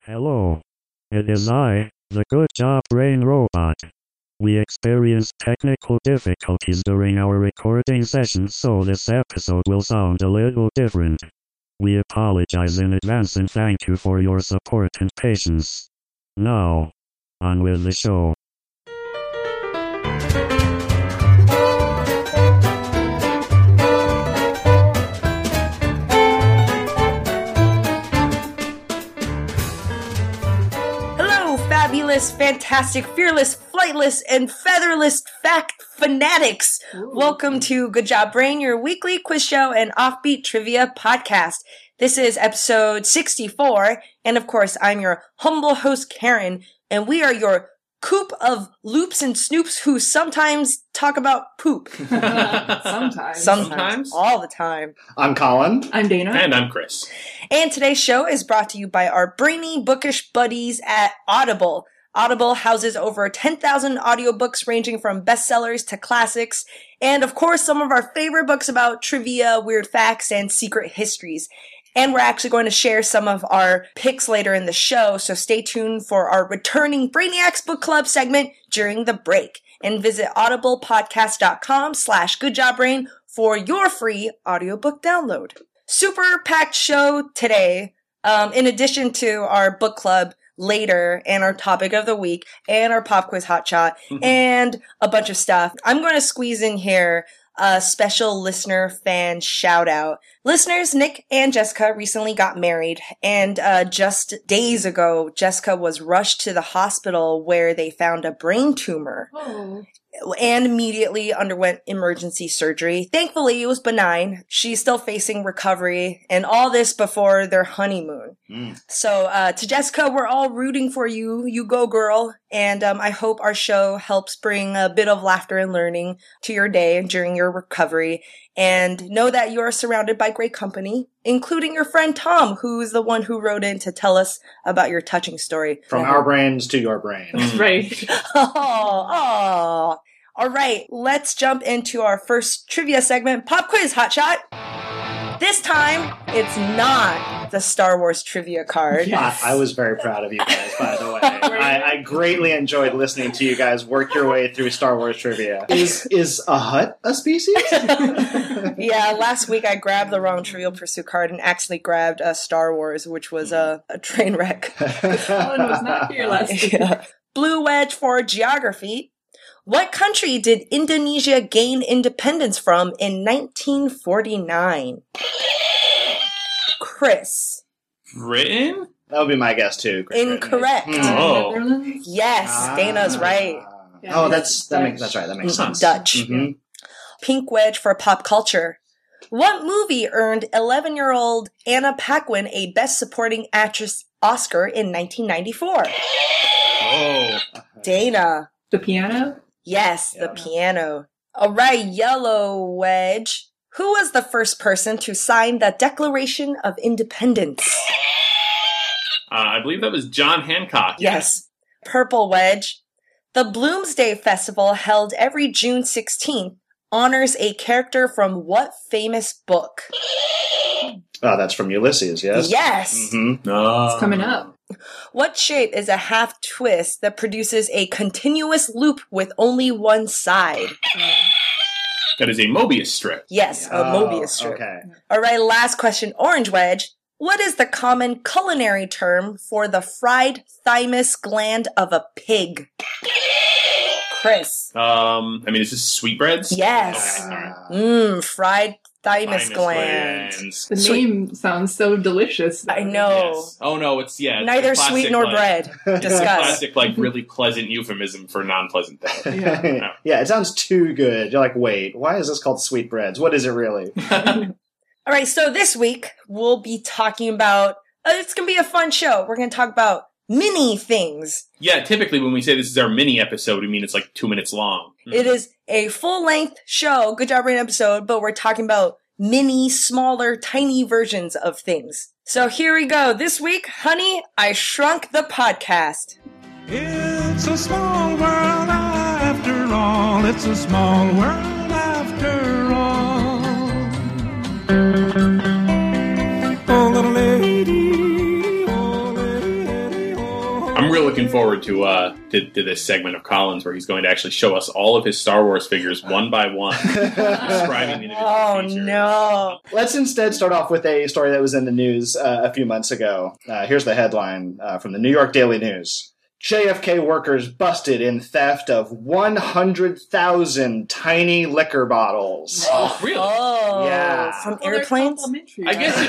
Hello. It is I, the Good Job Brain Robot. We experienced technical difficulties during our recording session, so this episode will sound a little different. We apologize in advance and thank you for your support and patience. Now, on with the show. Fabulous, fantastic, fearless, flightless, and featherless fact fanatics. Ooh. Welcome to Good Job Brain, your weekly quiz show and offbeat trivia podcast. This is episode 64, and of course, I'm your humble host, Karen, and we are your coop of loops and snoops who sometimes talk about poop. Sometimes. All the time. I'm Colin. I'm Dana. And I'm Chris. And today's show is brought to you by our brainy, bookish buddies at Audible. Audible houses over 10,000 audiobooks ranging from bestsellers to classics, and of course some of our favorite books about trivia, weird facts, and secret histories. And we're actually going to share some of our picks later in the show, so stay tuned for our returning Brainiacs Book Club segment during the break. And visit audiblepodcast.com/goodjobbrain for your free audiobook download. Super packed show today, in addition to our book club later and our topic of the week and our pop quiz hotshot and a bunch of stuff. I'm going to squeeze in here a special listener fan shout out. Listeners Nick and Jessica recently got married, and just days ago, Jessica was rushed to the hospital where they found a brain tumor. Oh. And immediately underwent emergency surgery. Thankfully, it was benign. She's still facing recovery, and all this before their honeymoon. So, to Jessica, we're all rooting for you. You go, girl. And I hope our show helps bring a bit of laughter and learning to your day during your recovery. And know that you are surrounded by great company, including your friend Tom, who's the one who wrote in to tell us about your touching story. From our brains to your brains. Right. Oh. All right, let's jump into our first trivia segment, Pop Quiz Hotshot. This time, it's not the Star Wars trivia card. Yes. I was very proud of you guys, by the way. I greatly enjoyed listening to you guys work your way through Star Wars trivia. Is a Hutt a species? Yeah, last week I grabbed the wrong Trivial Pursuit card and actually grabbed Star Wars, which was a train wreck. Colin was not here last week. Yeah. Blue Wedge for geography. What country did Indonesia gain independence from in 1949? Chris. Britain? That would be my guess, too. Incorrect. Oh. Yes, Dana's right. Yeah, that's right. That makes sense. Dutch. Mm-hmm. Pink Wedge for pop culture. What movie earned 11-year-old Anna Paquin a Best Supporting Actress Oscar in 1994? Oh. Dana. The Piano? Yes, The Piano. All right, Yellow Wedge. Who was the first person to sign the Declaration of Independence? I believe that was John Hancock. Yes. Purple Wedge. The Bloomsday Festival, held every June 16th, honors a character from what famous book? Oh, that's from Ulysses, yes? Yes. Mm-hmm. It's coming up. What shape is a half twist that produces a continuous loop with only one side? That is a Mobius strip. Yes, a Mobius strip. Okay. All right, last question, Orange Wedge. What is the common culinary term for the fried thymus gland of a pig? Chris. Is this sweetbreads? Yes. Fried thymus gland. The name sounds so delicious. I know. Yes. Oh no, it's neither classic, sweet nor bread. Discuss. Classic, really pleasant euphemism for non-pleasant things. Yeah. Yeah, it sounds too good. You're like, wait, why is this called sweetbreads? What is it really? All right, so this week we'll be talking about, it's going to be a fun show. We're going to talk about mini things. Yeah, typically when we say this is our mini episode, we mean it's 2 minutes long. It is a full-length show, Good Job Brain episode, but we're talking about mini, smaller, tiny versions of things. So here we go. This week, Honey, I Shrunk the Podcast. It's a small world after all. It's a small world after all. Oh, little lady, oh, lady. I'm real looking forward to this segment of Colin's where he's going to actually show us all of his Star Wars figures one by one, describing the individual Oh, features. no. Let's instead start off with a story that was in the news a few months ago. Here's the headline from the New York Daily News. JFK workers busted in theft of 100,000 tiny liquor bottles. Oh, really? Oh, Yeah. from Well, they're airplanes? complimentary, I guess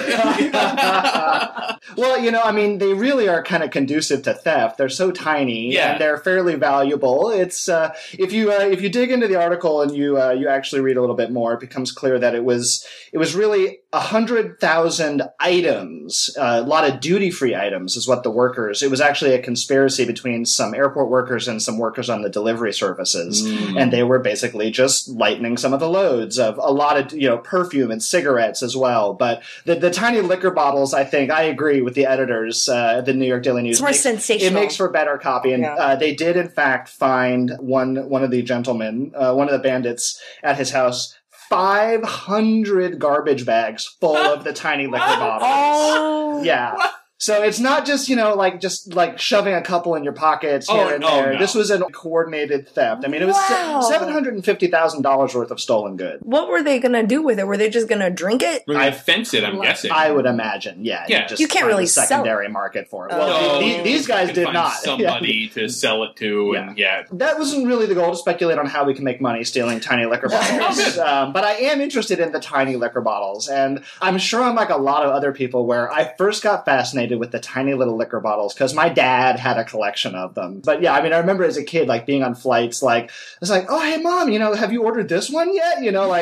right? Well, I mean, they really are kind of conducive to theft. They're so tiny, Yeah. and they're fairly valuable. It's if you dig into the article and you actually read a little bit more, it becomes clear that it was really 100,000 items. A lot of duty-free items is what the workers. It was actually a conspiracy between some airport workers and some workers on the delivery services, and they were basically just lightening some of the loads of a lot of perfume and cigarettes as well. But the tiny liquor bottles, I think, I agree with the editors, the New York Daily News. It's more sensational. It makes for better copy, and Yeah. they did in fact find one of the gentlemen, one of the bandits at his house. 500 garbage bags full of the tiny liquor bottles. Oh. Yeah. So it's not just, just shoving a couple in your pockets here and there. No. This was a coordinated theft. I mean, it was Wow. $750,000 worth of stolen goods. What were they going to do with it? Were they just going to drink it? We're going to fence it, I'm guessing. I would imagine, yeah. Yeah. Just You can't find really a sell it. secondary market for it. Oh. Well, No, these guys you can did find not. somebody to sell it to, and That wasn't really the goal, to speculate on how we can make money stealing tiny liquor bottles. But I am interested in the tiny liquor bottles, and I'm sure I'm like a lot of other people where I first got fascinated with the tiny little liquor bottles because my dad had a collection of them. But yeah, I mean, I remember as a kid, being on flights, I was like, oh, hey, Mom, have you ordered this one yet?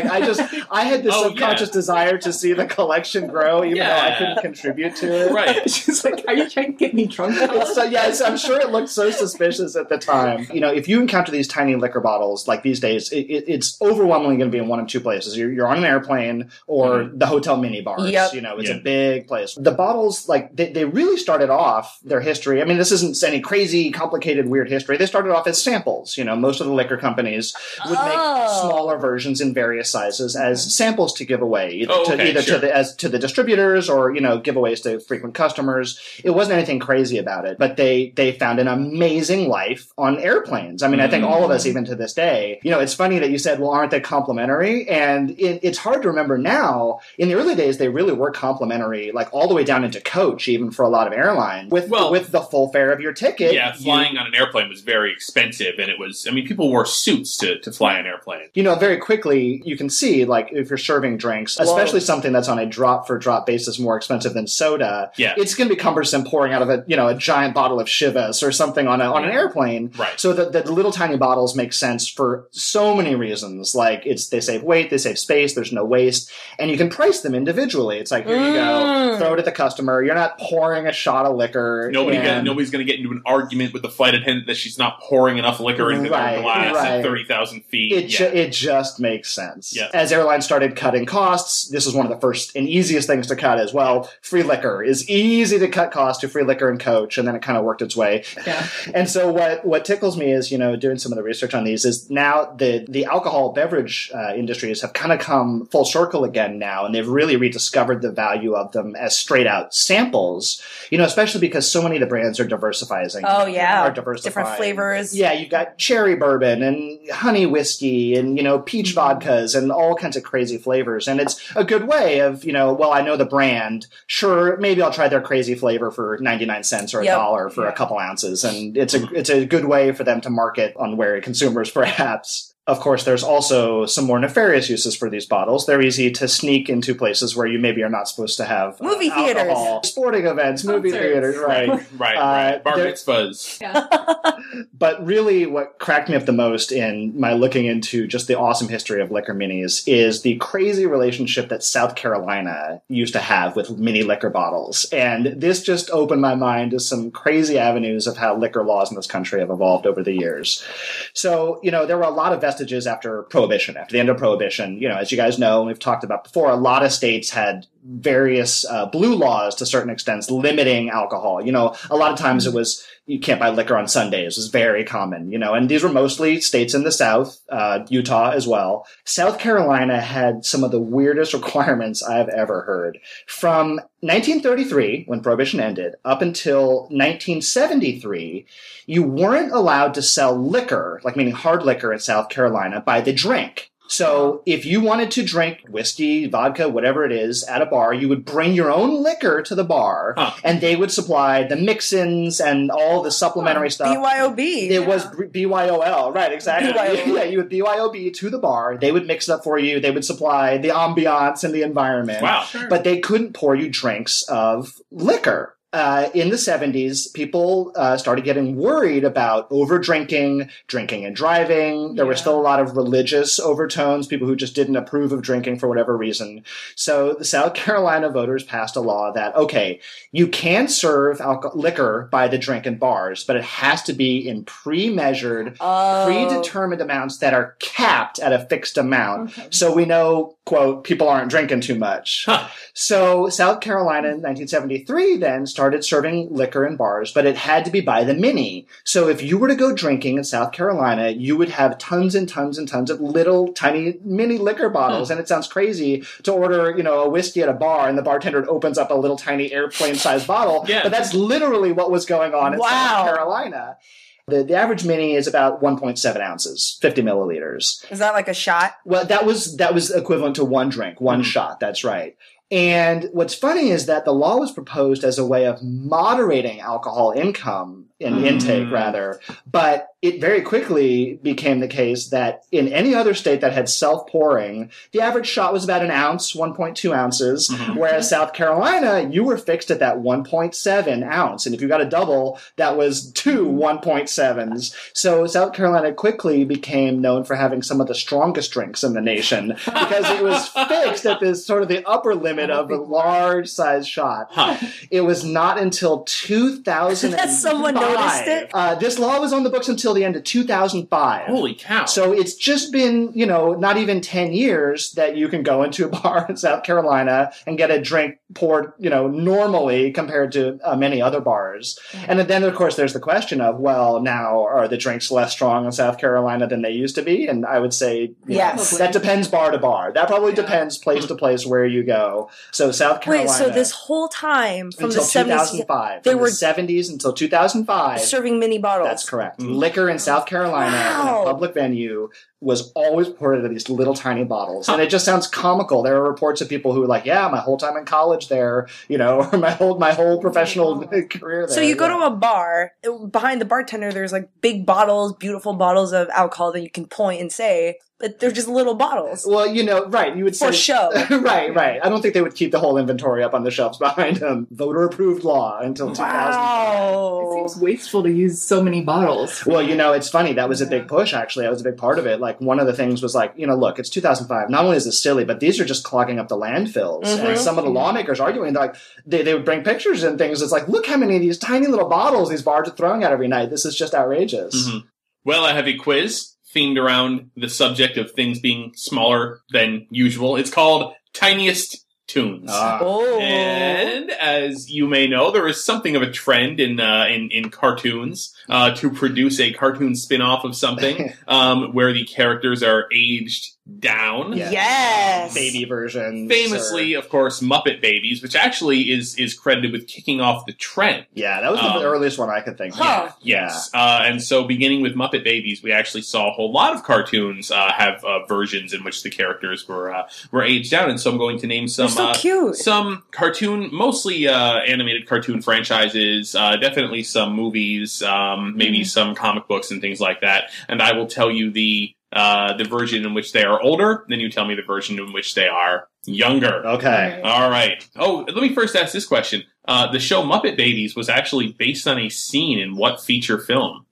I had this subconscious desire to see the collection grow, even though I couldn't contribute to it. Right. She's like, are you trying to get me drunk? I'm sure it looked so suspicious at the time. If you encounter these tiny liquor bottles, like these days, it's overwhelmingly going to be in one of two places. You're on an airplane or the hotel mini bars. Yep. It's a big place. The bottles, they really started off their history. I mean, this isn't any crazy, complicated, weird history. They started off as samples. Most of the liquor companies would make smaller versions in various sizes as samples to give away, to the distributors or giveaways to frequent customers. It wasn't anything crazy about it, but they found an amazing life on airplanes. I mean, I think all of us, even to this day, it's funny that you said, well, aren't they complimentary? And it's hard to remember now. In the early days, they really were complimentary, all the way down into coach, even for a lot of airlines, with the full fare of your ticket. Yeah, flying on an airplane was very expensive, and people wore suits to fly an airplane. Very quickly, you can see, if you're serving drinks, especially something that's on a drop-for-drop basis more expensive than soda, it's going to be cumbersome pouring out of a giant bottle of Chivas or something on an airplane. Right. So the little tiny bottles make sense for so many reasons. They save weight, they save space, there's no waste, and you can price them individually. It's like, here you go, throw it at the customer. You're not pouring a shot of liquor. Nobody's going to get into an argument with the flight attendant that she's not pouring enough liquor into their glass at 30,000 feet. It just makes sense. Yeah. As airlines started cutting costs, this was one of the first and easiest things to cut as well. Free liquor is easy to cut costs to free liquor and coach, and then it kind of worked its way. Yeah. And so what tickles me is, doing some of the research on these is now the alcohol beverage industries have kind of come full circle again now, and they've really rediscovered the value of them as straight out samples, especially because so many of the brands are diversifying. Oh, yeah. Are diversifying. Different flavors. Yeah, you've got cherry bourbon and honey whiskey and, peach vodkas and all kinds of crazy flavors. And it's a good way of, I know the brand. Sure, maybe I'll try their crazy flavor for 99 cents or $1 for a couple ounces. And it's a good way for them to market unwary consumers, perhaps. Of course, there's also some more nefarious uses for these bottles. They're easy to sneak into places where you maybe are not supposed to have movie theaters, alcohol. Sporting events, movie theaters, right. Right. Bar mitzvahs. Yeah. But really what cracked me up the most in my looking into just the awesome history of liquor minis is the crazy relationship that South Carolina used to have with mini liquor bottles. And this just opened my mind to some crazy avenues of how liquor laws in this country have evolved over the years. So, there were a lot of vestiges after Prohibition, after the end of Prohibition. As you guys know, we've talked about before, a lot of states had various blue laws to certain extents limiting alcohol. You know, a lot of times it was you can't buy liquor on Sundays. It was very common, you know, and these were mostly states in the South, Utah as well. South Carolina had some of the weirdest requirements I've ever heard. From 1933, when Prohibition ended, up until 1973, you weren't allowed to sell liquor, like meaning hard liquor in South Carolina, by the drink. So if you wanted to drink whiskey, vodka, whatever it is, at a bar, you would bring your own liquor to the bar, and they would supply the mix-ins and all the supplementary stuff. BYOB. It was BYOL, right, exactly. BYOB. Yeah, you would BYOB to the bar. They would mix it up for you. They would supply the ambiance and the environment. Wow. But they couldn't pour you drinks of liquor. In the 70s, people started getting worried about over-drinking, drinking and driving. There were still a lot of religious overtones, people who just didn't approve of drinking for whatever reason. So the South Carolina voters passed a law that, okay, you can serve liquor by the drink in bars, but it has to be in pre-measured, predetermined amounts that are capped at a fixed amount. Okay. So we know, quote, people aren't drinking too much. So South Carolina in 1973 then started serving liquor in bars, but it had to be by the mini. So if you were to go drinking in South Carolina, you would have tons and tons and tons of little tiny mini liquor bottles. And it sounds crazy to order, you know, a whiskey at a bar and the bartender opens up a little tiny airplane-sized bottle. Yeah. But that's literally what was going on in South Carolina. The average mini is about 1.7 ounces, 50 milliliters. Is that like a shot? Well, that was equivalent to one drink, one shot. That's right. And what's funny is that the law was proposed as a way of moderating alcohol intake, but it very quickly became the case that in any other state that had self-pouring, the average shot was about an ounce, 1.2 ounces, whereas South Carolina, you were fixed at that 1.7 ounce. And if you got a double, that was two 1.7s. So South Carolina quickly became known for having some of the strongest drinks in the nation because it was fixed at this sort of the upper limit of a large size shot. It was not until 2005. Someone noticed it? This law was on the books until the end of 2005. Holy cow. So it's just been, you know, not even 10 years that you can go into a bar in South Carolina and get a drink poured, you know, normally compared to many other bars. And then, of course, there's the question of, well, now are the drinks less strong in South Carolina than they used to be? And I would say, yes, that depends bar to bar. That probably depends place to place where you go. So South Carolina. Wait, so this whole time from until the 70s, 2005, they were the 70s until 2005 serving mini bottles. That's correct. Liquor in South Carolina in a public venue was always poured into these little tiny bottles. And it just sounds comical. There are reports of people who were like, yeah, my whole time in college there, you know, or my whole professional career there. So you go to a bar, behind the bartender there's like big bottles, beautiful bottles of alcohol that you can point and say, but they're just little bottles. Well, you know, right. You would say. For show. Right. I don't think they would keep the whole inventory up on the shelves behind them. Voter-approved law until 2005. It seems wasteful to use so many bottles. Well, you know, it's funny. That was a big push, actually. That was a big part of it. Like, one of the things was like, you know, look, it's 2005. Not only is this silly, but these are just clogging up the landfills. And some of the lawmakers arguing, like, they would bring pictures and things. It's like, look how many of these tiny little bottles these bars are throwing out every night. This is just outrageous. Well, I have a quiz themed around the subject of things being smaller than usual. It's called Tiniest Tunes. And as you may know, there is something of a trend in cartoons to produce a cartoon spin-off of something where the characters are aged down. Yes. Baby versions. Famously, of course, Muppet Babies, which actually is credited with kicking off the trend. Yeah, that was the earliest one I could think of. Yes. And so beginning with Muppet Babies, we actually saw a whole lot of cartoons have versions in which the characters were aged down. And so I'm going to name some so cute. Some cartoon, mostly animated cartoon franchises, definitely some movies, maybe some comic books and things like that. And I will tell you the version in which they are older, then you tell me the version in which they are younger. Okay. All right. Oh, let me first ask this question. The show Muppet Babies was actually based on a scene in what feature film?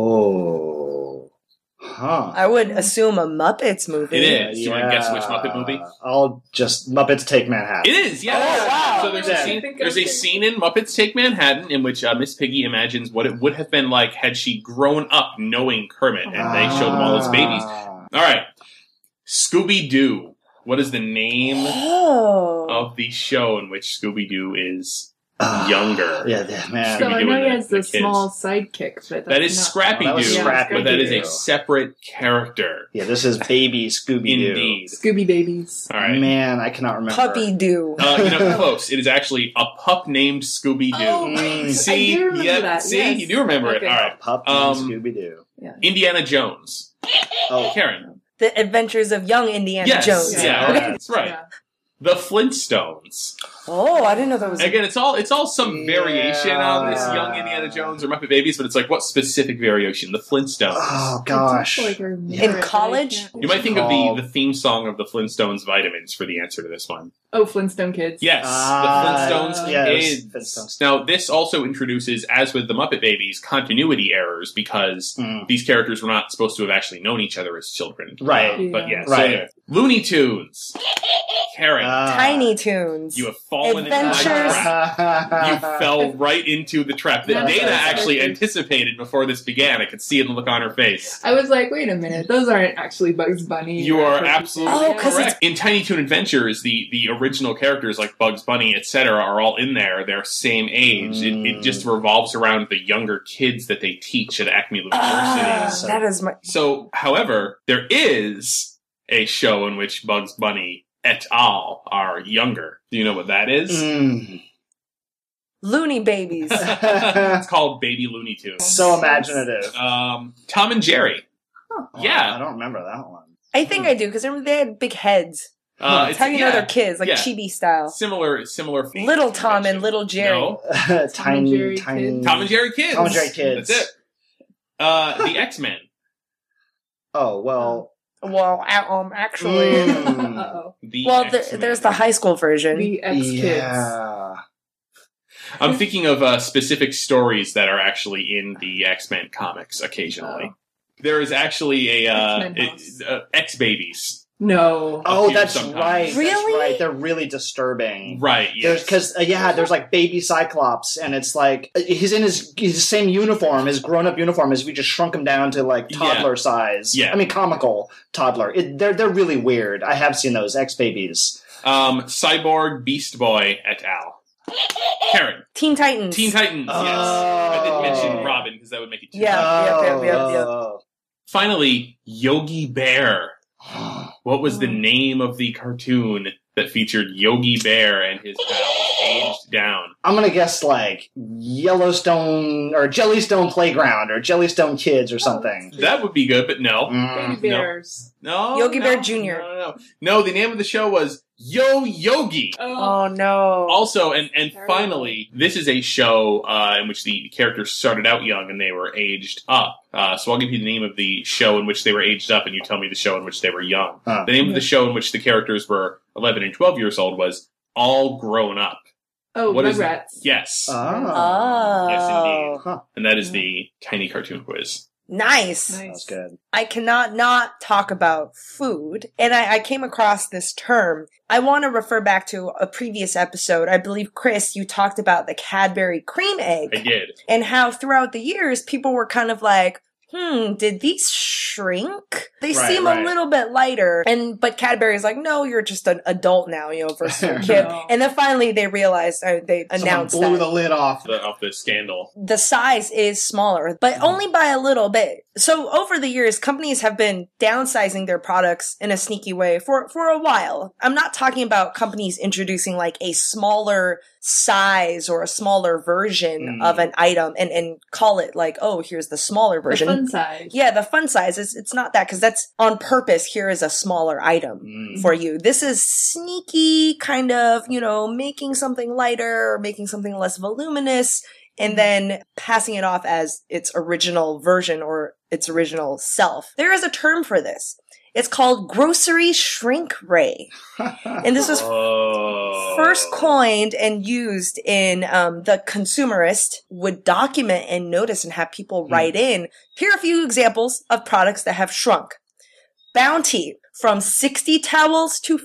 Oh. Huh. I would assume a Muppets movie. It is. You want to guess which Muppet movie? I'll just Muppets Take Manhattan. It is, yes. Oh, wow. So there's a scene in Muppets Take Manhattan in which Miss Piggy imagines what it would have been like had she grown up knowing Kermit, and they show them all as babies. All right. Scooby-Doo. What is the name Oh. of the show in which Scooby-Doo is younger? Yeah, man. So I Scooby-Doo know and he the- has the the kids. small sidekick, but That is not... Scrappy-Doo, Oh, that was but that is a Scrappy-Doo. separate character. Yeah, this is baby Scooby-Doo. Indeed. Scooby Babies. All right. Man, I cannot remember. Puppy Doo. Close. It is actually a pup named Scooby-Doo. Oh, right. See, I do remember yep, that. see, Yes. you do remember Okay. it. All right. Puppy Scooby-Doo. Indiana Jones. Oh, Karen. The Adventures of Young Indiana Yes. Jones. Yeah, Yeah. that's right. Yeah. The Flintstones. Oh, I didn't know that was. Again, it's all some variation on this Yeah. Young Indiana Jones or Muppet Babies, but it's like what specific variation? The Flintstones. oh gosh. In college? You might think of the theme song of the Flintstones vitamins for the answer to this one. Oh, Flintstone Kids. Yes, Ah, the Flintstones yes, Kids. Flintstones. Now, this also introduces, as with the Muppet Babies, continuity errors because these characters were not supposed to have actually known each other as children. Right. But yeah, Right. so Looney Tunes. Karen, Tiny Toons. you have fallen into my Adventures. trap. You fell right into the trap that That's Dana so actually scary. anticipated before this began. I could see it in the look on her face. I was like, wait a minute, those aren't actually Bugs Bunny. You or are Porky absolutely Oh, 'cause correct. In Tiny Toon Adventures, the original characters like Bugs Bunny, etc., are all in there. They're same age. It just revolves around the younger kids that they teach at Acme University. That is my. So, however, there is a show in which Bugs Bunny et al. Are younger. Do you know what that is? Looney Babies. It's called Baby Looney Tunes. So imaginative. Tom and Jerry. Yeah. I don't remember that one. I think I do, because they had big heads. That's how you know they're kids, like yeah. chibi style. Similar. Little Tom and Little Jerry. No. Tiny, Jerry tiny. Kids. Tom and Jerry Kids. Tom and Jerry Kids. That's it. The X-Men. Oh well. Well, actually. Mm. Uh-oh. The Well, X-Men. there's the high school version. The X-Kids. Yeah. I'm thinking of specific stories that are actually in the X-Men comics occasionally. There is actually X-Men House. X-Babies. No. Oh, Appear that's sometimes. right. Really? That's right. They're really disturbing. Right, yes. Because there's like baby Cyclops, and it's like he's in his same uniform, his grown-up uniform, as we just shrunk him down to like toddler size. Yeah. I mean comical toddler. They're really weird. I have seen those X-Babies. Cyborg, Beast Boy, et al. Karen. Teen Titans. Teen Titans, yes. I didn't mention Robin because that would make it too Yeah. Yep. Finally, Yogi Bear. What was the name of the cartoon that featured Yogi Bear and his pals aged down? I'm gonna guess like Yellowstone or Jellystone Playground or Jellystone Kids or something. That would be good, but no. Baby Bears. No. Yogi no, Bear Jr. No, the name of the show was Yo Yogi. Oh no. Also, and finally, this is a show in which the characters started out young and they were aged up. So I'll give you the name of the show in which they were aged up, and you tell me the show in which they were young. Huh. The name of the show in which the characters were 11 and 12 years old was All Grown Up. Oh, What is Rugrats. Yes. Oh. Yes, indeed. Huh. And that is the tiny cartoon quiz. Nice. That's good. I cannot not talk about food. And I came across this term. I want to refer back to a previous episode. I believe, Chris, you talked about the Cadbury cream egg. I did. And how throughout the years, people were kind of like, did these shrink? They Right, seem right. a little bit lighter. But Cadbury's like, no, you're just an adult now, versus a kid. No. And then finally they realized, they announced Someone blew that the lid off. Of the scandal. the size is smaller, but only by a little bit. So over the years, companies have been downsizing their products in a sneaky way for a while. I'm not talking about companies introducing like a smaller size or a smaller version of an item and call it like, oh, here's the smaller The version. fun size. Yeah, the fun size it's not that, because that's on purpose. Here is a smaller item for you. This is sneaky kind of, making something lighter or making something less voluminous and then passing it off as its original version or its original self. There is a term for this. It's called grocery shrink ray. And this was first coined and used in the Consumerist would document and notice and have people write in. Here are a few examples of products that have shrunk. Bounty, from 60 towels to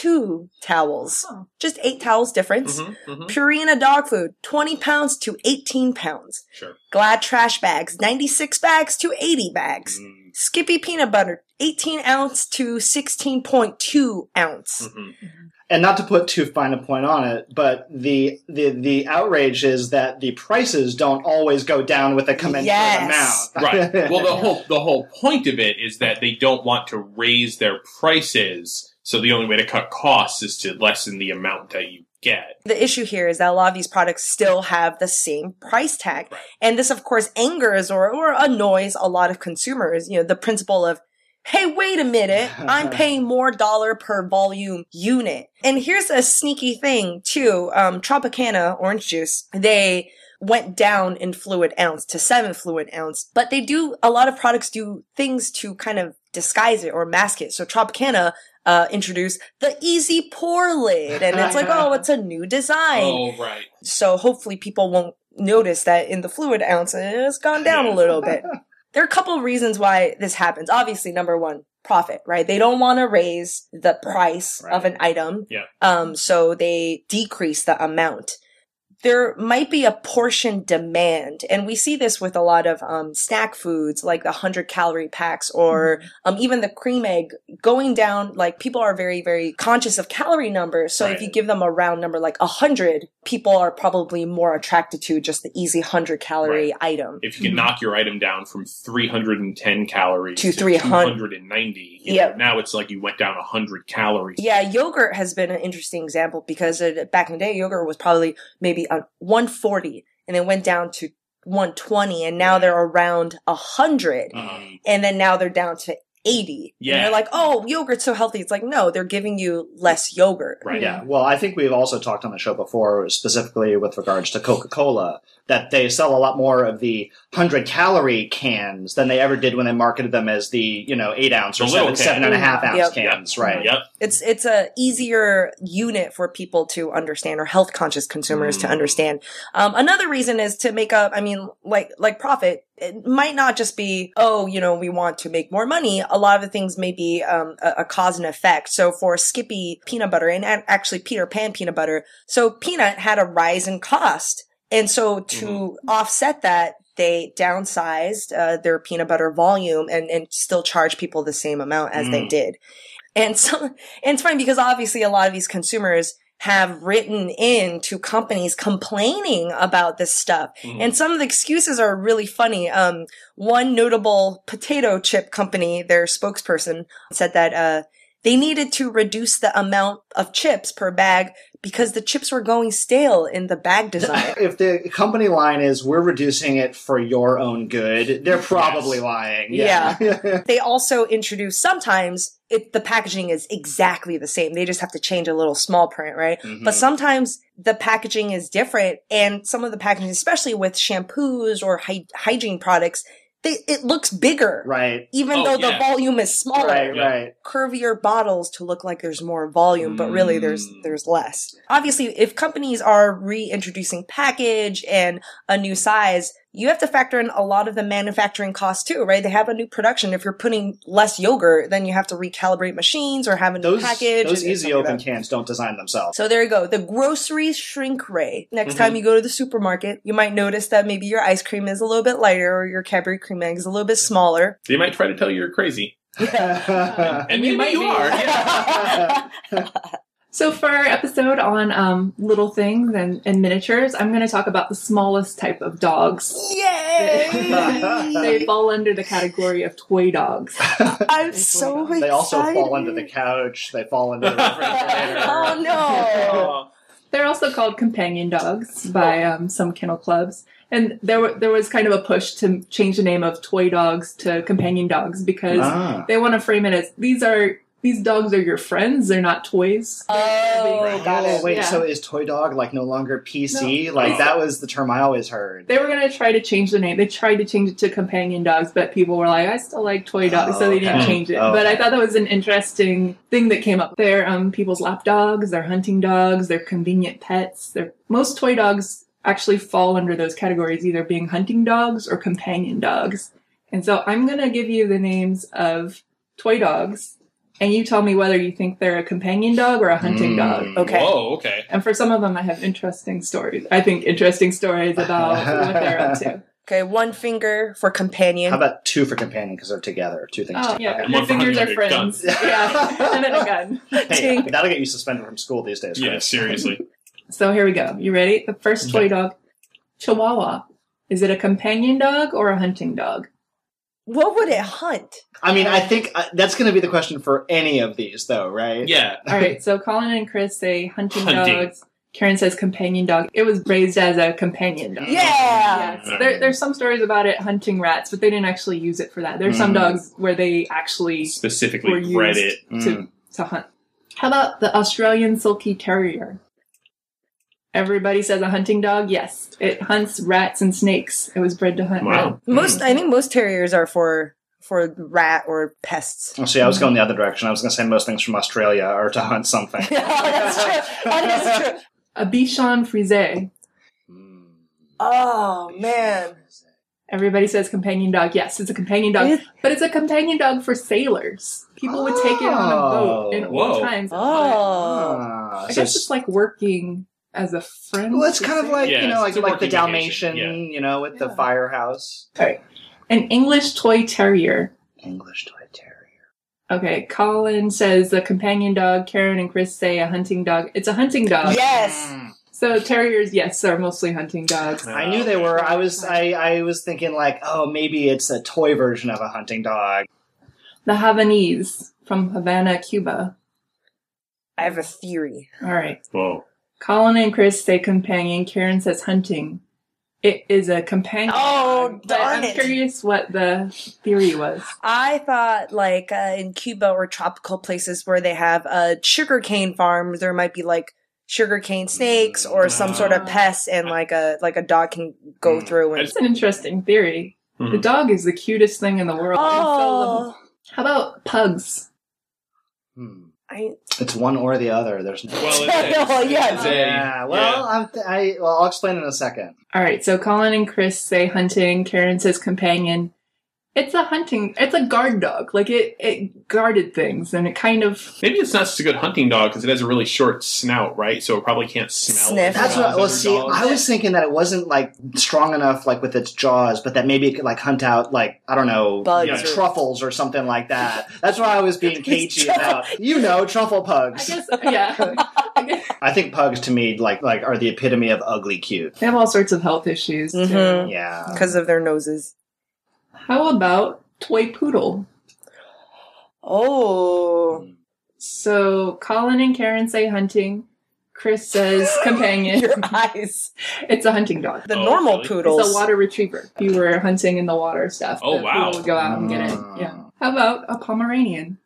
52 towels. Just 8 towels difference. Purina dog food, 20 pounds to 18 pounds. Sure. Glad trash bags, 96 bags to 80 bags. Skippy peanut butter, 18 ounce to 16.2 ounce. Mhm. And not to put too fine a point on it, but the outrage is that the prices don't always go down with a commensurate Yes. amount. Right. Well, the whole point of it is that they don't want to raise their prices, so the only way to cut costs is to lessen the amount that you get. The issue here is that a lot of these products still have the same price tag. Right. And this, of course, angers or annoys a lot of consumers. You know, the principle of, hey, wait a minute, I'm paying more dollar per volume unit. And here's a sneaky thing, too. Tropicana orange juice, they went down in fluid ounce to 7 fluid ounce. But a lot of products do things to kind of disguise it or mask it. So Tropicana introduced the easy pour lid. And it's like, oh, it's a new design. Oh, right. So hopefully people won't notice that in the fluid ounce it's gone down a little bit. There are a couple of reasons why this happens. Obviously, number one, profit, right? They don't want to raise the price of an item. Yeah. So they decrease the amount. There might be a portion demand, and we see this with a lot of snack foods like the 100-calorie packs or even the cream egg going down. Like, people are very, very conscious of calorie numbers. So if you give them a round number like 100, people are probably more attracted to just the easy 100-calorie item. If you can knock your item down from 310 calories To to 290. 290, now it's like you went down 100 calories. Yeah, yogurt has been an interesting example because back in the day, yogurt was probably maybe 140 and it went down to 120 and now they're around 100 and then now they're down to 80. Yeah. And you're like, oh, yogurt's so healthy. It's like, no, they're giving you less yogurt. Right. Yeah, well, I think we've also talked on the show before, specifically with regards to Coca-Cola, that they sell a lot more of the 100-calorie cans than they ever did when they marketed them as the 8-ounce or The little 7.5 ounce Yep. cans, right? Yep. It's a easier unit for people to understand, or health conscious consumers to understand. Another reason is to make up, like profit. It might not just be, we want to make more money. A lot of the things may be a cause and effect. So for Skippy peanut butter and actually Peter Pan peanut butter, so peanut had a rise in cost. And so to offset that, they downsized their peanut butter volume and still charge people the same amount as they did. And it's funny because obviously a lot of these consumers have written in to companies complaining about this stuff. And some of the excuses are really funny. One notable potato chip company, their spokesperson said that they needed to reduce the amount of chips per bag because the chips were going stale in the bag design. If the company line is, we're reducing it for your own good, they're probably lying. Yeah. They also introduce sometimes the packaging is exactly the same. They just have to change a little small print, right? But sometimes the packaging is different, and some of the packaging, especially with shampoos or hygiene products, it looks bigger. Right. Even though the volume is smaller. Right. Curvier bottles to look like there's more volume, but really there's less. Obviously, if companies are reintroducing package and a new size, you have to factor in a lot of the manufacturing costs too, right? They have a new production. If you're putting less yogurt, then you have to recalibrate machines or have a new package. Those easy open cans don't design themselves. So there you go. The grocery shrink ray. Next time you go to the supermarket, you might notice that maybe your ice cream is a little bit lighter or your Cadbury cream egg is a little bit smaller. They might try to tell you you're crazy. Yeah. And maybe you are. Yeah. So for our episode on little things and miniatures, I'm going to talk about the smallest type of dogs. Yay! They fall under the category of toy dogs. I'm so excited. They also fall under the couch. They fall under the refrigerator. Oh no! They're also called companion dogs by some kennel clubs. And there was kind of a push to change the name of toy dogs to companion dogs because they want to frame it as these dogs are your friends. They're not toys. Oh, got it. Wait, Yeah. so is toy dog no longer PC? No. That was the term I always heard. They were going to try to change the name. They tried to change it to companion dogs, but people were like, I still like toy dogs, so they didn't change it. But I thought that was an interesting thing that came up. They're people's lap dogs, they're hunting dogs, they're convenient pets. Most toy dogs actually fall under those categories, either being hunting dogs or companion dogs. And so I'm going to give you the names of toy dogs, and you tell me whether you think they're a companion dog or a hunting dog. Okay. Whoa, okay. And for some of them, I have interesting stories. I think interesting stories about what they're up to. Okay, 1 finger for companion. How about 2 for companion because they're together? 2 things. Oh, yeah. Okay. And Their one for fingers are hunting, friends. gun. Yeah. And then a gun. Hey, that'll get you suspended from school these days. Yeah, Chris. seriously. So here we go. You ready? The first toy dog, Chihuahua. Is it a companion dog or a hunting dog? What would it hunt? I mean, I think that's going to be the question for any of these, though, right? Yeah. All right. So Colin and Chris say hunting Hunting. dogs. Karen says companion dog. It was raised as a companion dog. Yeah! Yes. There's some stories about it hunting rats, but they didn't actually use it for that. There's some dogs where they actually Specifically were bred used it. to hunt. How about the Australian Silky Terrier? Everybody says a hunting dog. Yes, it hunts rats and snakes. It was bred to hunt Wow. rats. I think most terriers are for rat or pests. Oh, see, I was going the other direction. I was going to say most things from Australia are to hunt something. That's true. That is true. A Bichon Frise. Oh, man. Everybody says companion dog. Yes, it's a companion dog, but it's a companion dog for sailors. People would take it on a boat in old Whoa. times. Oh. I guess it's like working as a friend. Well, it's to kind of say. like, Yeah, you know, it's a like the working Dalmatian, vacation, you know, with the firehouse. Okay. An English toy terrier. English toy terrier. Okay, Colin says a companion dog. Karen and Chris say a hunting dog. It's a hunting dog. Yes. So terriers, yes, are mostly hunting dogs. I knew they were. I was thinking like, oh, maybe it's a toy version of a hunting dog. The Havanese from Havana, Cuba. I have a theory. All right. Whoa. Colin and Chris say companion. Karen says hunting. It is a companion. Oh, dog, but darn I'm it. curious what the theory was. I thought, like, in Cuba or tropical places where they have sugarcane farms, there might be, like, sugarcane snakes or some sort of pests, and, like a dog can go through. And It's an interesting theory. The dog is the cutest thing in the world. It's so lovable. How about pugs? It's one or the other. There's no. Well, Yeah. Well, I'll explain in a second. All right, so Colin and Chris say hunting. Karen says companion. It's a guard dog. Like, it guarded things, and it kind of... Maybe it's not such a good hunting dog because it has a really short snout, right? So it probably can't smell. Sniff. That's what. Well, see, I was thinking that it wasn't like strong enough, like with its jaws, but that maybe it could like hunt out, like I don't know, Bugs or- truffles or something like that. That's why I was being cagey about. You know, truffle pugs. I guess, yeah. I think pugs to me like are the epitome of ugly cute. They have all sorts of health issues, too. Mhm. Yeah. because of their noses. How about toy poodle? Oh. So Colin and Karen say hunting. Chris says companion. Your eyes. It's a hunting dog. The Oh, normal really? poodles. It's a water retriever. If you were hunting in the water stuff, Oh, the wow. poodle would go out and get it. Yeah. How about a Pomeranian?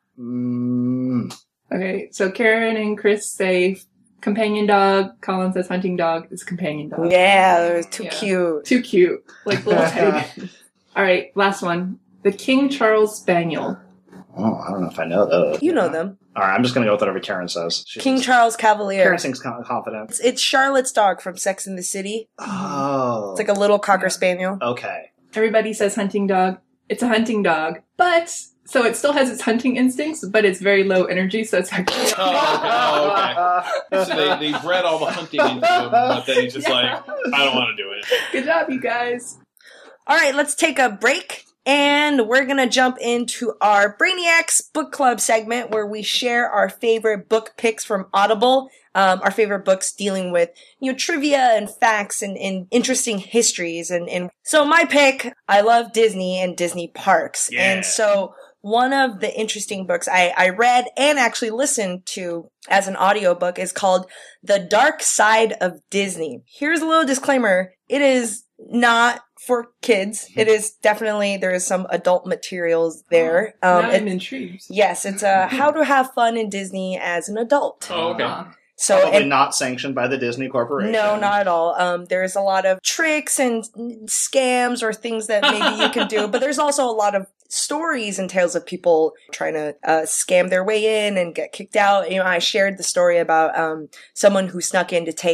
Okay, so Karen and Chris say companion dog. Colin says hunting dog. It's a companion dog. Yeah, they're too Yeah. cute. Too cute. Like little teddy bears. All right, last one. The King Charles Spaniel. Oh, I don't know if I know those. You know them. All right, I'm just going to go with whatever Karen says. King Charles Cavalier. Karen seems confident. It's Charlotte's dog from Sex and the City. Oh. It's like a little Cocker Spaniel. Okay. Everybody says hunting dog. It's a hunting dog. But, so it still has its hunting instincts, but it's very low energy, so it's actually... Okay. So they bred all the hunting into him, but then he's just like, I don't want to do it. Good job, you guys. All right, let's take a break, and we're going to jump into our Brainiacs Book Club segment where we share our favorite book picks from Audible, our favorite books dealing with, trivia and facts and interesting histories. And so my pick, I love Disney and Disney parks. Yeah. And so one of the interesting books I read and actually listened to as an audiobook is called The Dark Side of Disney. Here's a little disclaimer. It is not for kids. It is definitely, there is some adult materials there. Now I'm intrigued. Yes, it's how to have fun in Disney as an adult. Oh, okay. So Probably not sanctioned by the Disney Corporation. no, not at all. There's a lot of tricks and scams or things that maybe you can do, but there's also a lot of stories and tales of people trying to scam their way in and get kicked out. I shared the story about someone who snuck in to take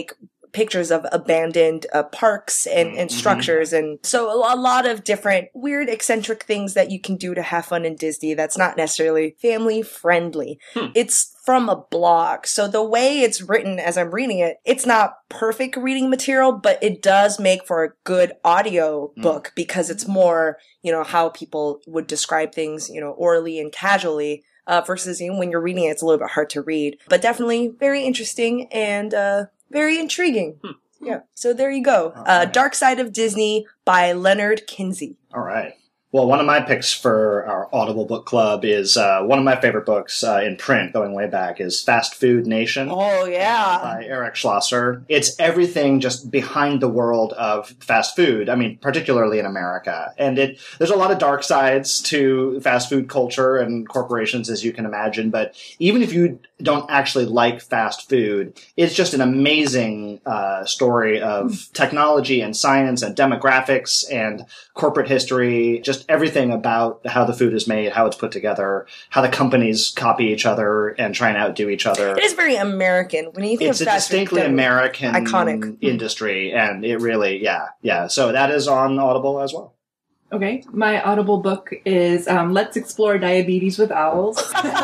pictures of abandoned parks and structures. And so a lot of different weird, eccentric things that you can do to have fun in Disney that's not necessarily family friendly. It's from a blog. So the way it's written as I'm reading it, it's not perfect reading material, but it does make for a good audio book because it's more, how people would describe things, orally and casually. Versus when you're reading it, it's a little bit hard to read. But definitely very interesting and very intriguing. Yeah. So there you go. Dark Side of Disney by Leonard Kinsey. All right. Well, one of my picks for our Audible book club is one of my favorite books in print going way back is Fast Food Nation. Oh, yeah. By Eric Schlosser. It's everything just behind the world of fast food. I mean, particularly in America. And there's a lot of dark sides to fast food culture and corporations, as you can imagine. But even if you don't actually like fast food, it's just an amazing story of technology and science and demographics and corporate history, just everything about how the food is made, how it's put together, how the companies copy each other and try and outdo each other. It is very American. When you think it's of a fast food, distinctly American iconic industry, and it really, yeah. So that is on Audible as well. Okay, my Audible book is Let's Explore Diabetes with Owls.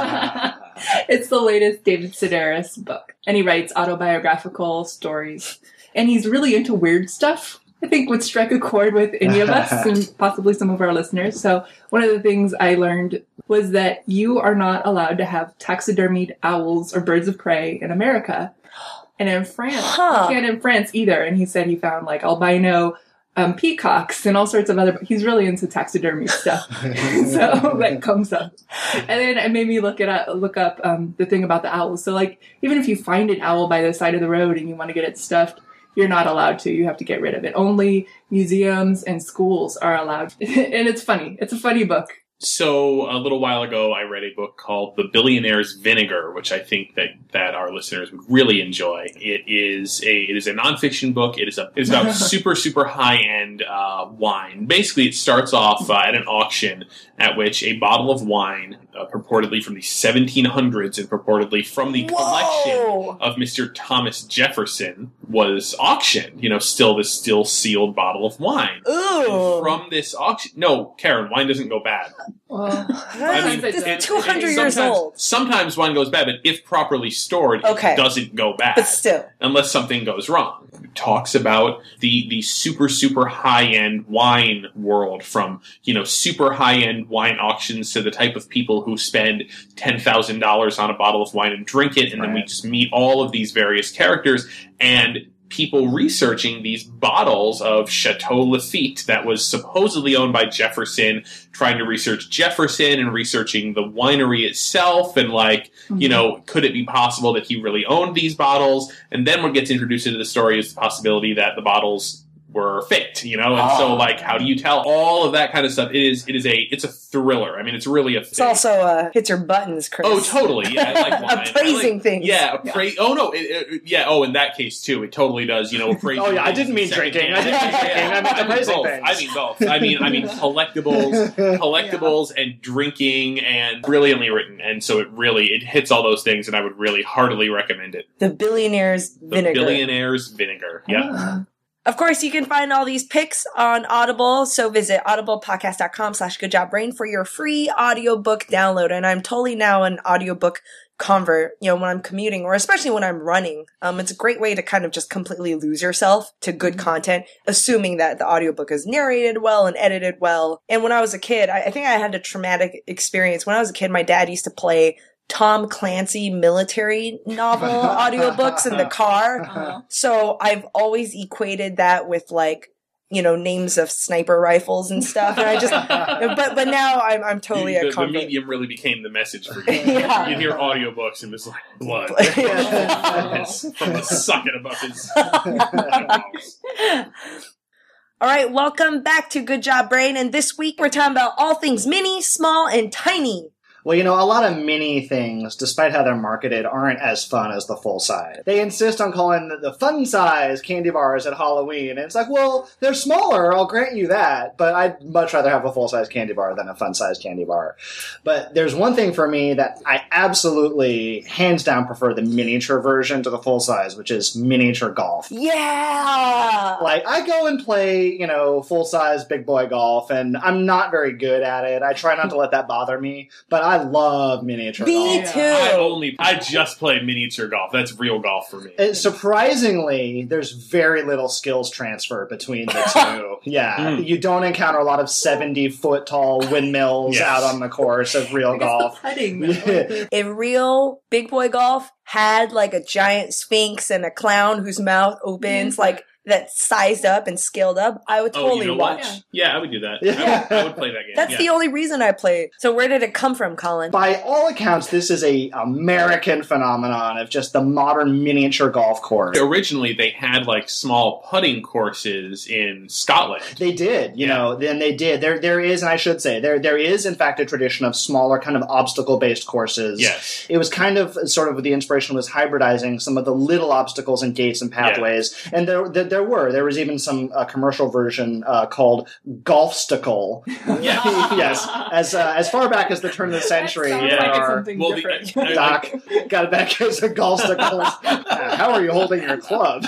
It's the latest David Sedaris book, and he writes autobiographical stories, and he's really into weird stuff. I think would strike a chord with any of us and possibly some of our listeners. So one of the things I learned was that you are not allowed to have taxidermied owls or birds of prey in America. And in France, you can't in France either. And he said he found like albino peacocks and all sorts of other, he's really into taxidermy stuff. So that comes up. And then it made me look up the thing about the owls. So like, even if you find an owl by the side of the road and you want to get it stuffed, you're not allowed to. You have to get rid of it. Only museums and schools are allowed. And it's funny. It's a funny book. So a little while ago, I read a book called The Billionaire's Vinegar, which I think that our listeners would really enjoy. It is a nonfiction book. It is about super, super high-end wine. Basically, it starts off at an auction at which a bottle of wine, purportedly from the 1700s and purportedly from the collection of Mr. Thomas Jefferson, was auctioned. Still sealed bottle of wine. Ooh. From this auction. No, Karen, wine doesn't go bad. Well, it's 200 years old. Sometimes wine goes bad, but if properly stored, it doesn't go bad. But still. Unless something goes wrong. It talks about the super, super high-end wine world, from, super high-end wine auctions to the type of people who spend $10,000 on a bottle of wine and drink it, and then we just meet all of these various characters, and people researching these bottles of Chateau Lafite that was supposedly owned by Jefferson, trying to research Jefferson and researching the winery itself, and could it be possible that he really owned these bottles? And then what gets introduced into the story is the possibility that the bottles were faked, and so how do you tell all of that kind of stuff? It's a thriller. I mean, it's really it's also hits your buttons, Chris. Oh, totally. Yeah, I like wine. Appraising things. Yeah, Oh no, in that case too, it totally does. Appraising. Oh yeah, I didn't mean drinking. I meant appraising things. I mean both. I mean collectibles, and drinking, and brilliantly written, and so it hits all those things, and I would really heartily recommend it. The Billionaire's Vinegar. The Billionaire's Vinegar. Yeah. Of course, you can find all these picks on Audible, so visit audiblepodcast.com/goodjobbrain for your free audiobook download. And I'm totally now an audiobook convert, when I'm commuting, or especially when I'm running. It's a great way to kind of just completely lose yourself to good content, assuming that the audiobook is narrated well and edited well. And when I was a kid, I think I had a traumatic experience. When I was a kid, my dad used to play Tom Clancy military novel audiobooks in the car. So I've always equated that with names of sniper rifles and stuff. And I just, but now I'm totally a convert. The medium really became the message for you. Yeah. You hear audiobooks and it's like blood from the socket above his eyeballs. All right, welcome back to Good Job Brain. And this week we're talking about all things mini, small, and tiny. Well, a lot of mini things, despite how they're marketed, aren't as fun as the full size. They insist on calling the fun size candy bars at Halloween. And it's like, well, they're smaller, I'll grant you that. But I'd much rather have a full size candy bar than a fun size candy bar. But there's one thing for me that I absolutely, hands down, prefer the miniature version to the full size, which is miniature golf. Yeah! Like, I go and play, full size big boy golf, and I'm not very good at it. I try not to let that bother me, but I love miniature golf. Me too! I just play miniature golf. That's real golf for me. Surprisingly, there's very little skills transfer between the two. Yeah. You don't encounter a lot of 70-foot tall windmills out on the course of real golf. If real big boy golf had like a giant sphinx and a clown whose mouth opens like that's sized up and scaled up, I would totally watch. Yeah, I would do that. Yeah. I would play that game. That's the only reason I play. So where did it come from, Colin? By all accounts, this is a American phenomenon of just the modern miniature golf course. Originally, they had like small putting courses in Scotland. They did, then they did. There is, and I should say, there is in fact a tradition of smaller kind of obstacle-based courses. Yes. It was kind of sort of the inspiration was hybridizing some of the little obstacles and gates and pathways, and there was even some commercial version called Golfsticle. Yes, as far back as the turn of the century. Doc got it back as a Golfsticle. How are you holding your club?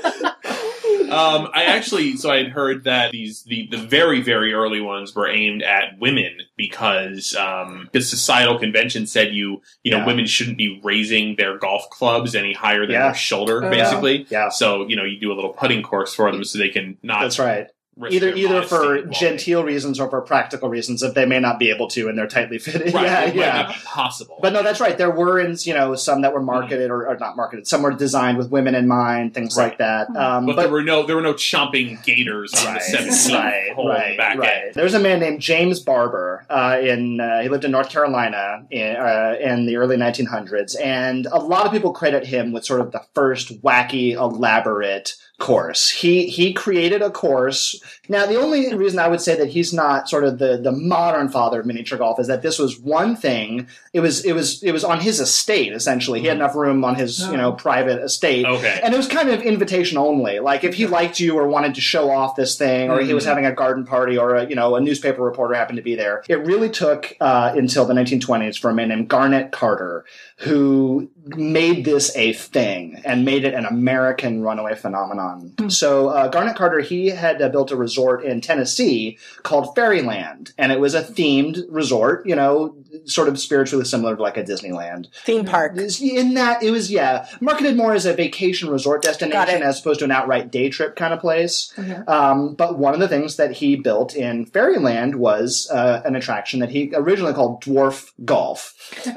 I had heard that the very, very early ones were aimed at women because societal convention said women shouldn't be raising their golf clubs any higher than their shoulder, basically. Yeah. So, you do a little putting course for them so they can not... That's right. Either for genteel reasons or for practical reasons, if they may not be able to and they're tightly fitted. Right, it might not be possible. But no, that's right. There were, some that were marketed or not marketed. Some were designed with women in mind, things like that. But there were no chomping gators on the 17th hole in the back end. There's a man named James Barber. He lived in North Carolina in the early 1900s, and a lot of people credit him with sort of the first wacky, elaborate course. He created a course. Now, the only reason I would say that he's not sort of the modern father of miniature golf is that this was one thing. It was on his estate, essentially. He had enough room on his, private estate. Okay. And it was kind of invitation only. Like, if he liked you or wanted to show off this thing, or he was having a garden party, or a newspaper reporter happened to be there. It really took until the 1920s for a man named Garnet Carter, who made this a thing and made it an American runaway phenomenon. So Garnet Carter, he had built a resort in Tennessee called Fairyland, and it was a themed resort, sort of spiritually similar to like a Disneyland theme park. In that it was marketed more as a vacation resort destination as opposed to an outright day trip kind of place. But one of the things that he built in Fairyland was an attraction that he originally called Dwarf Golf.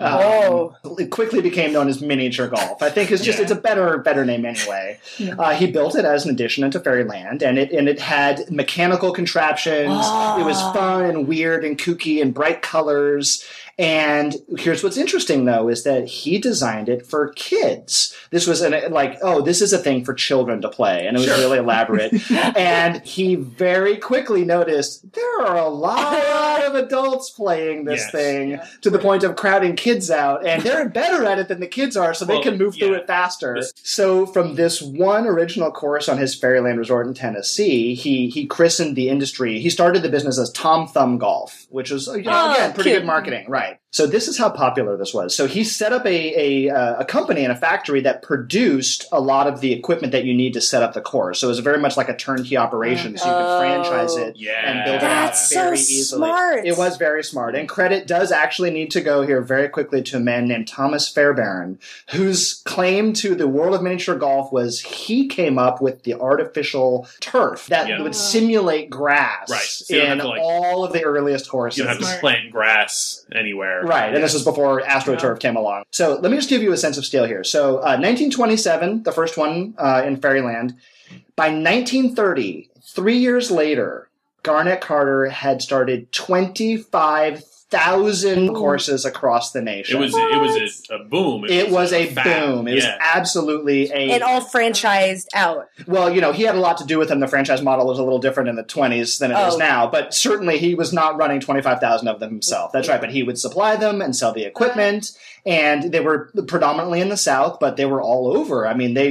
It quickly became known as miniature golf. I think it's a better name anyway. He built it as an addition into Fairyland, and it had mechanical contraptions. It was fun and weird and kooky and bright colors. And here's what's interesting, though, is that he designed it for kids. This was this is a thing for children to play. And it was really elaborate. And he very quickly noticed there are a lot of adults playing this thing to the point of crowding kids out. And they're better at it than the kids are, so they can move through it faster. So from this one original course on his Fairyland resort in Tennessee, he christened the industry. He started the business as Tom Thumb Golf, which was, again, pretty good marketing. Right. So this is how popular this was. So he set up a company and a factory that produced a lot of the equipment that you need to set up the course. So it was very much like a turnkey operation, so you could franchise it and build it out very easily. Smart. It was very smart. And credit does actually need to go here very quickly to a man named Thomas Fairbairn, whose claim to the world of miniature golf was he came up with the artificial turf that would simulate grass in all of the earliest courses. You don't have to plant grass anywhere. Right, and this was before AstroTurf came along. So let me just give you a sense of scale here. So 1927, the first one in Fairyland. By 1930, 3 years later, Garnet Carter had started 25,000 courses across the nation. It was a boom. It was a boom. It was absolutely and all franchised out. Well, you know, he had a lot to do with him. The franchise model was a little different in the 20s than it is now, but certainly he was not running 25,000 of them himself. That's right, but he would supply them and sell the equipment, and they were predominantly in the South, but they were all over. I mean,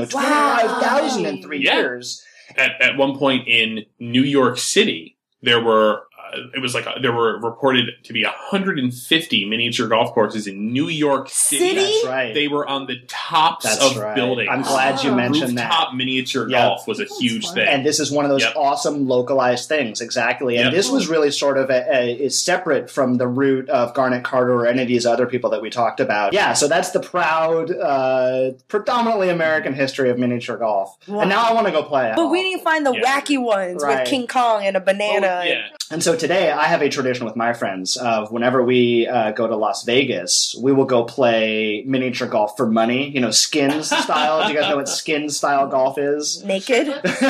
25,000 in 3 years. At one point in New York City, there were there were reported to be 150 miniature golf courses in New York City. That's right. They were on the tops of buildings. I'm glad you mentioned that. Rooftop miniature golf was a huge thing. And this is one of those awesome localized things, exactly. And this was really sort of is separate from the root of Garnet Carter or any of these other people that we talked about. Yeah, so that's the proud, predominantly American history of miniature golf. Wow. And now I want to go play. But we didn't find the wacky ones with King Kong and a banana. And so today I have a tradition with my friends of whenever we go to Las Vegas, we will go play miniature golf for money, you know, skins style. Do you guys know what skins style golf is? Naked?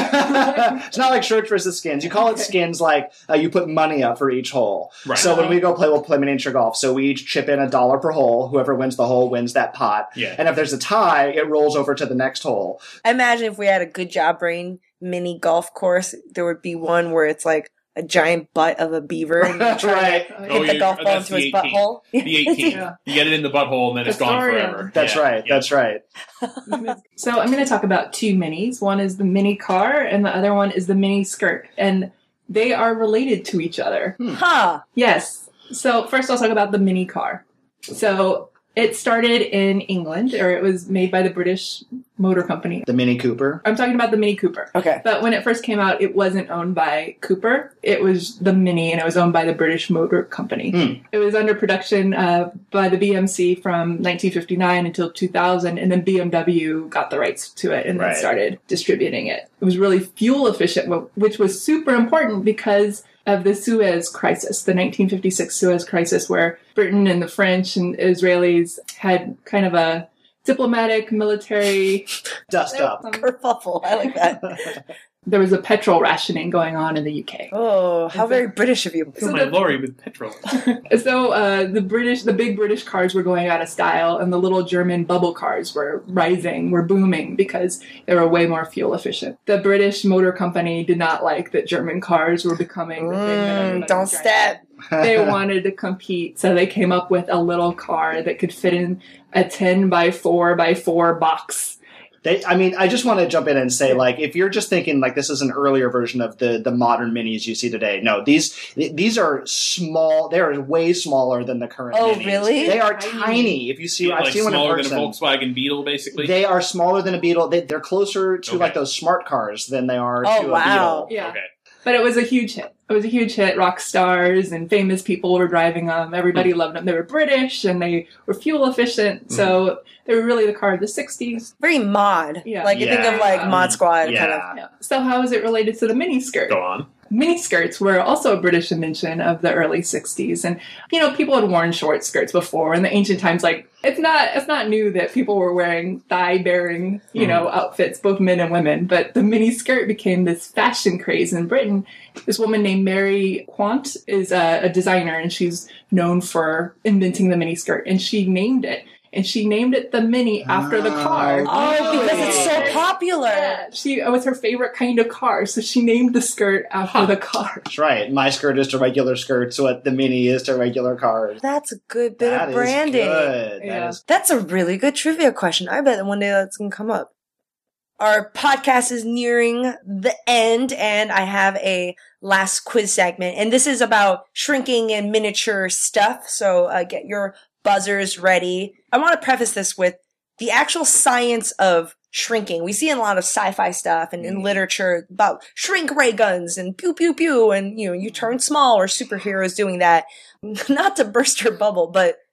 It's not like shirts versus skins. You call it skins like you put money up for each hole. Right. So when we go play, we'll play miniature golf. So we each chip in $1 per hole. Whoever wins the hole wins that pot. Yeah. And if there's a tie, it rolls over to the next hole. I imagine if we had a good job brain mini golf course, there would be one where it's like a giant butt of a beaver and you try to hit the golf ball into his butthole. The 18. You get it in the butthole and then it's gone forever. That's right. That's right. So I'm going to talk about two minis. One is the mini car and the other one is the mini skirt. And they are related to each other. Huh. Yes. So first I'll talk about the mini car. So it started in England, or it was made by the British Motor Company. The Mini Cooper? I'm talking about the Mini Cooper. Okay. But when it first came out, it wasn't owned by Cooper. It was the Mini, and it was owned by the British Motor Company. It was under production by the BMC from 1959 until 2000, and then BMW got the rights to it and then started distributing it. It was really fuel efficient, which was super important because of the Suez Crisis, the 1956 Suez Crisis, where Britain and the French and Israelis had kind of a diplomatic, military dust up. Kerfuffle. I like that. There was a petrol rationing going on in the UK. Oh, how very British of you. Fill my lorry with petrol. So the big British cars were going out of style, and the little German bubble cars were booming because they were way more fuel efficient. The British Motor Company did not like that German cars were becoming the thing that everybody don't was step. They wanted to compete, so they came up with a little car that could fit in a 10 by 4 by 4 box. I just want to jump in and say, like, if you're just thinking, like, this is an earlier version of the modern minis you see today, no, these are small. They are way smaller than the current minis. Oh, really? They are tiny. If you see, I've seen one in person. Smaller than a Volkswagen Beetle, basically? They are smaller than a Beetle. They're closer to, like, those smart cars than they are to a Beetle. Yeah. Okay. But it was a huge hit. It was a huge hit. Rock stars and famous people were driving them. Everybody loved them. They were British and they were fuel efficient. So they were really the car of the 60s. Very mod. Yeah. Like you think of like Mod Squad kind of. Yeah. So how is it related to the mini skirt? Go on. Mini skirts were also a British invention of the early 60s. And, you know, people had worn short skirts before in the ancient times. Like, it's not new that people were wearing thigh-bearing, you know, outfits, both men and women. But the mini skirt became this fashion craze in Britain. This woman named Mary Quant is a designer, and she's known for inventing the mini skirt. And she named it. And she named it the Mini after the car. Oh, because it's so popular. Yeah, it was her favorite kind of car, so she named the skirt after the car. That's right. My skirt is to regular skirts what the Mini is to regular cars. That's a good bit of branding. Good. Yeah. That's a really good trivia question. I bet one day that's going to come up. Our podcast is nearing the end, and I have a last quiz segment. And this is about shrinking and miniature stuff, so get your buzzers ready. I want to preface this with the actual science of shrinking. We see in a lot of sci-fi stuff and in literature about shrink ray guns and pew pew pew and you turn small or superheroes doing that. Not to burst your bubble, but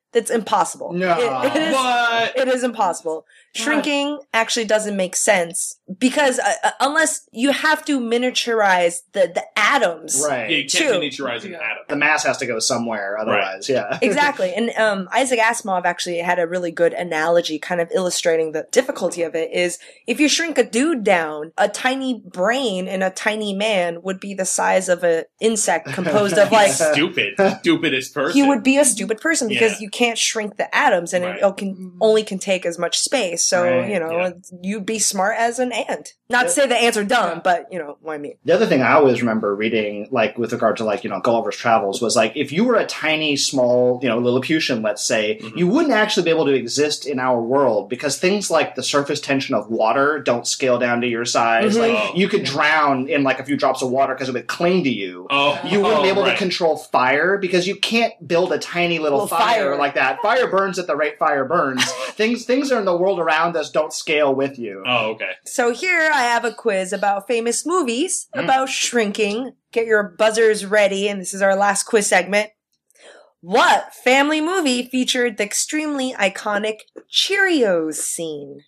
That's impossible. No. It is impossible. Shrinking actually doesn't make sense because unless you have to miniaturize the atoms. Right. Yeah, you can't miniaturize an atom. The mass has to go somewhere otherwise, yeah. Exactly. And Isaac Asimov actually had a really good analogy kind of illustrating the difficulty of it is if you shrink a dude down, a tiny brain in a tiny man would be the size of an insect composed of like... Stupidest person. He would be a stupid person because you can't shrink the atoms and it only can take as much space. So, you'd be smart as an ant. Not to say the ants are dumb, but you know what I mean. The other thing I always remember reading, like with regard to like, Gulliver's Travels was like, if you were a tiny, small, Lilliputian, let's say, you wouldn't actually be able to exist in our world because things like the surface tension of water don't scale down to your size. Like you could drown in like a few drops of water because it would cling to you. You wouldn't be able to control fire because you can't build a tiny little fire like that. Fire burns at the rate fire burns. Things are in the world around us don't scale with you. Oh, okay. So here I have a quiz about famous movies about shrinking. Get your buzzers ready, and this is our last quiz segment. What family movie featured the extremely iconic Cheerios scene?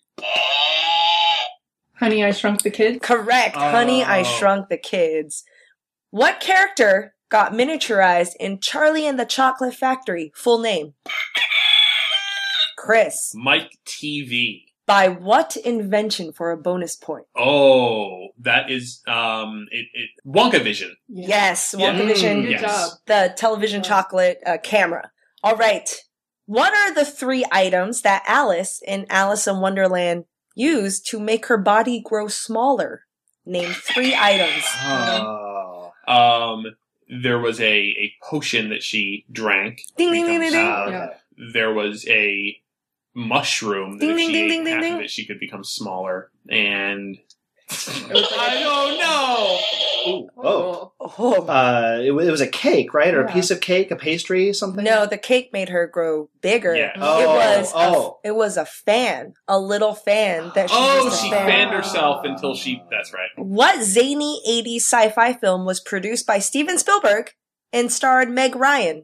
Honey, I Shrunk the Kids? Correct. Honey, I Shrunk the Kids. What character got miniaturized in Charlie and the Chocolate Factory? Full name. Chris. Mike TV. By what invention for a bonus point? Oh, that is WonkaVision. Yes, WonkaVision. Good job. The television chocolate camera. All right. What are the 3 items that Alice in Alice in Wonderland used to make her body grow smaller? Name 3 items. There was a potion that she drank. Ding, ding, ding, ding, ding. There was a mushroom that if she ate half of it, she could become smaller. And I don't know. It was a cake, right? Or a piece of cake, a pastry, something? No, the cake made her grow bigger. Yeah. It was a fan, a little fan that she used to she fan. fanned herself until she... That's right. What zany 80s sci-fi film was produced by Steven Spielberg and starred Meg Ryan?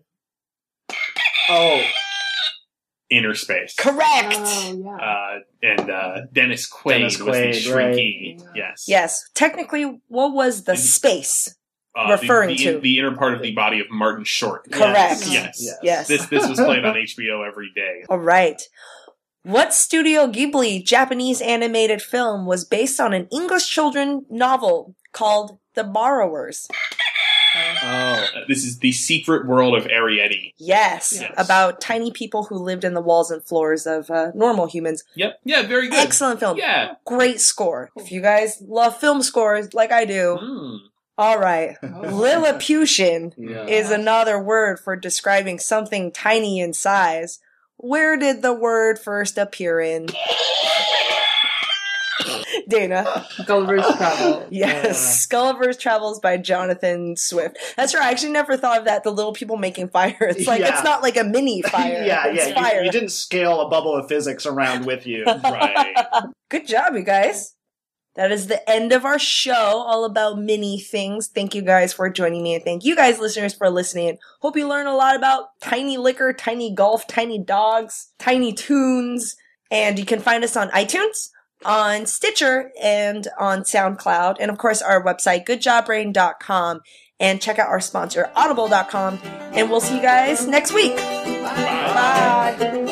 Inner Space. Correct. And Dennis Quaid was the Shrinky. Right. Yes. Technically, what was the space referring to? The inner part of the body of Martin Short. Correct. Yes. This was played on HBO every day. All right. What Studio Ghibli Japanese animated film was based on an English children's novel called The Borrowers? This is The Secret World of Arrietty. Yes, about tiny people who lived in the walls and floors of normal humans. Yep. Yeah, very good. Excellent film. Yeah. Great score. If you guys love film scores like I do. All right. Lilliputian is another word for describing something tiny in size. Where did the word first appear in? Dana. Gulliver's Travels. Yes. Gulliver's Travels by Jonathan Swift. That's right. I actually never thought of that. The little people making fire. It's like, it's not like a mini fire. It's fire. You didn't scale a bubble of physics around with you. Right. Good job, you guys. That is the end of our show, all about mini things. Thank you guys for joining me, and thank you guys, listeners, for listening. Hope you learn a lot about tiny liquor, tiny golf, tiny dogs, tiny tunes, and you can find us on iTunes, on Stitcher, and on SoundCloud, and of course our website, goodjobbrain.com, and check out our sponsor, audible.com, and we'll see you guys next week. Bye.